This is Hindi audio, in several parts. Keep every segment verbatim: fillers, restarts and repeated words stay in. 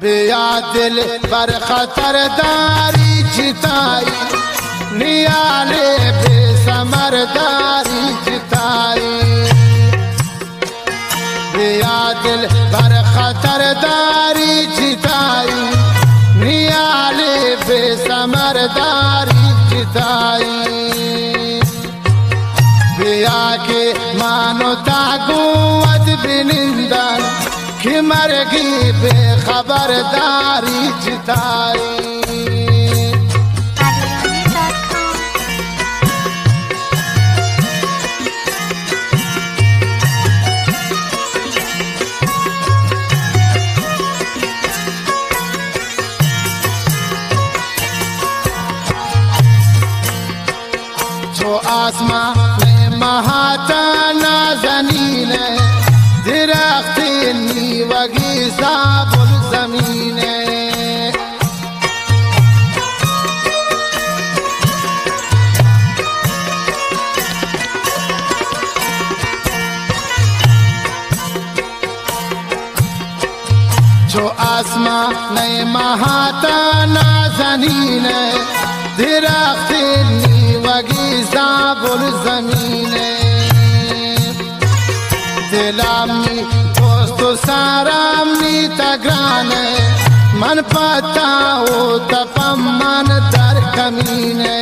बेया दिल पर खतर दारी जिताई, नियाले बेसमरदारी जिताई। बेया दिल पर खतर दारी जिताई, नियाले बेसमरदारी जिताई। बेया के मानो ताकुवत बिनिंदन कि मरगी बेखबरदारी जिताई। जो आसमां में महाता नाज़नीन दरख्ती नीवगी साबुल ज़मीन। जो आसमां में महाता नाज़नीन दरख्ती नीवगी साबुल ज़मीन। दिलामी दोस्तो सारामी तग्राने मन पता हो तपमन दर कमीने।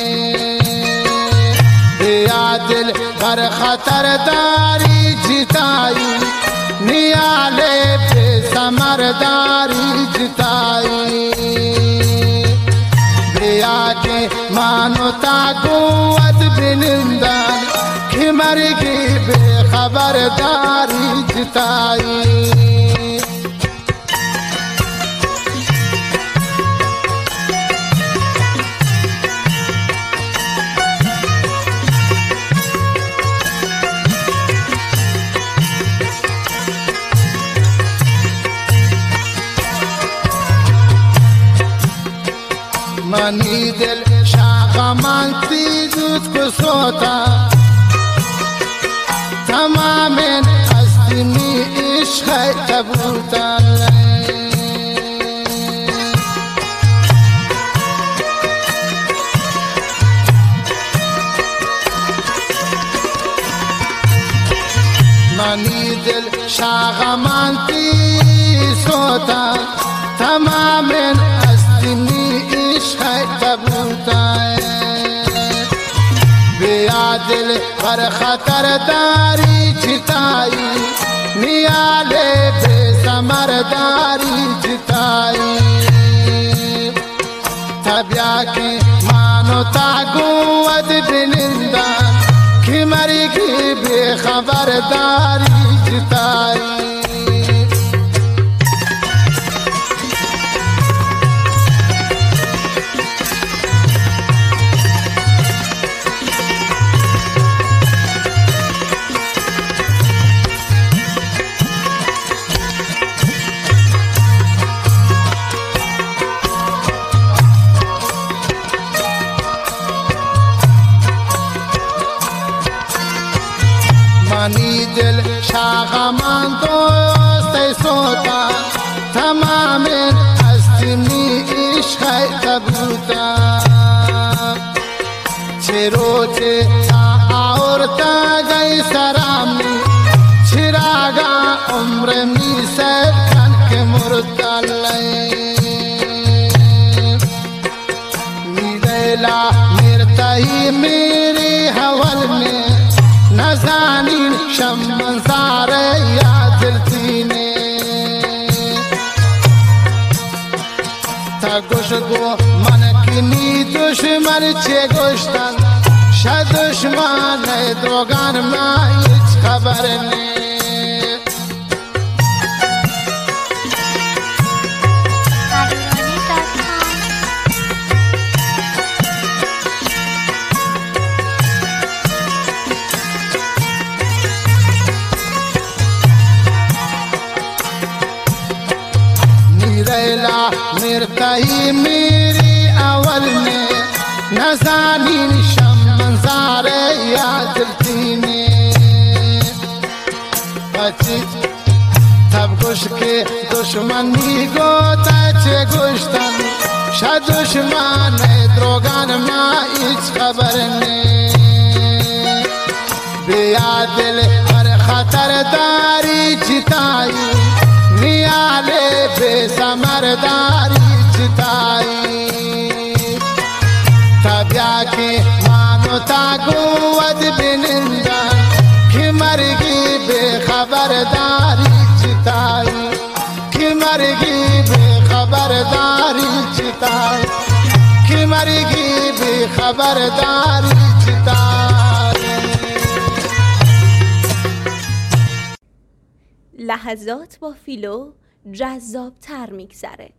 बेया दिल पर खतर दारी जिताई, नियाले बेसमरदारी जिताई। बेया के मानो ताकुवत बिनिंदन कि मरगी बेखबरदारी जिताई। मनी दिल शाखा मानती दूध को सोता, तमाम हस्ती में इश्क है कबूतर। मनी दिल शाखा मानती सोता, तमाम हस्ती में इश्क है कबूतर। बेया दिल पर खतर दारी जिताई, नियाले बेसमरदारी जिताई। तबिया के मानो ताकुवत बिनिंदन कि मरगी बेखबरदारी जिताई। मनी दिल शाखा मान दोस्त सोता, तमाम हस्ती में इश्क है कबूतर। छिरोचे और गई सरामी छिरागा उम्र में से के मुर्दल। मिलेला मिरतही मेरी हवल में नजानी शम्मन सारे या दिलतीने। तगुश गो मन किनी दुश्मन चे गोश्तन श दुश्मन दोगान माइच खबर ने। मिरतही मेरी अवल में नजानी शम्मन सारे या दिलतीने। बची तब گوش که دشمنی گوته چه گوشتن شد دشمن دروگان ما هیچ خبر نی بیا دل هر خطر داری چتایی نیاله به ثمر داری چتایی تبیا که مانو تا گود بنندن که مرگی به خبر داری چتایی که مرگی به خبر داری چتایی که مرگی به خبر داری چتایی. لحظات با فیلو جذاب تر میگذره.